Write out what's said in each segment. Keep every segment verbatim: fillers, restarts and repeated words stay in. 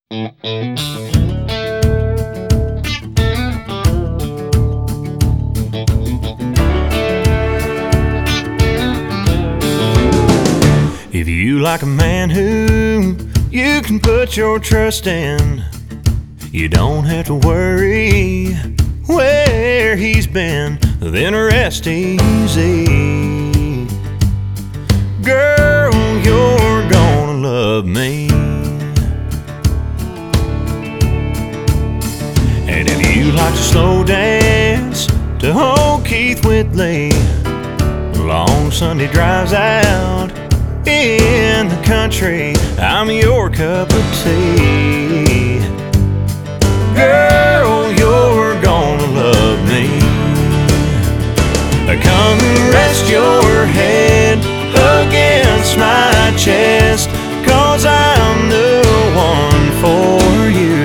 If you like a man who you can put your trust in, you don't have to worry where he's been, then rest easy. Girl, you're gonna love me. And if you like to slow dance to old Keith Whitley, long Sunday drives out in the country, I'm your cup of tea. Girl, you're gonna love me. Come and rest your head against my chest, 'cause I'm the one for you.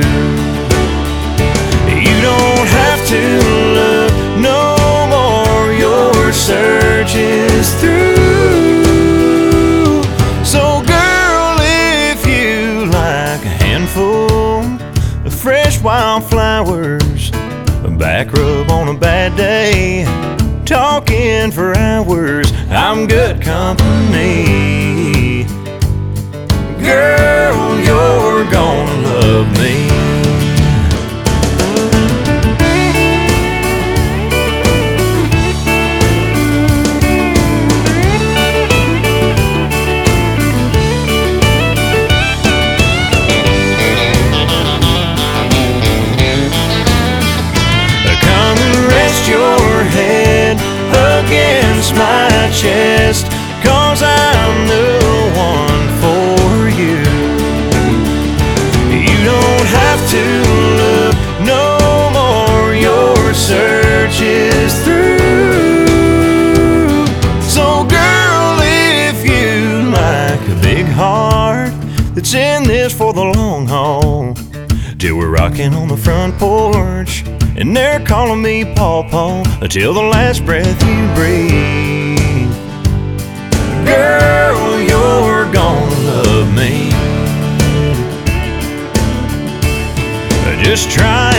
You don't have to look no more, your search is through. So girl, if you like a handful of fresh wildflowers, a back rub on a bad day, talking for hours, I'm good company. Girl, you're gonna love me. Come and rest your head against my chest, 'cause I'm the one for you. You don't have to look no more, your search is through. So girl, if you like a big heart that's in this for the long haul, till we're rocking on the front porch and they're calling me Paw Paw until the last breath you breathe. Girl, you're gonna love me. Just try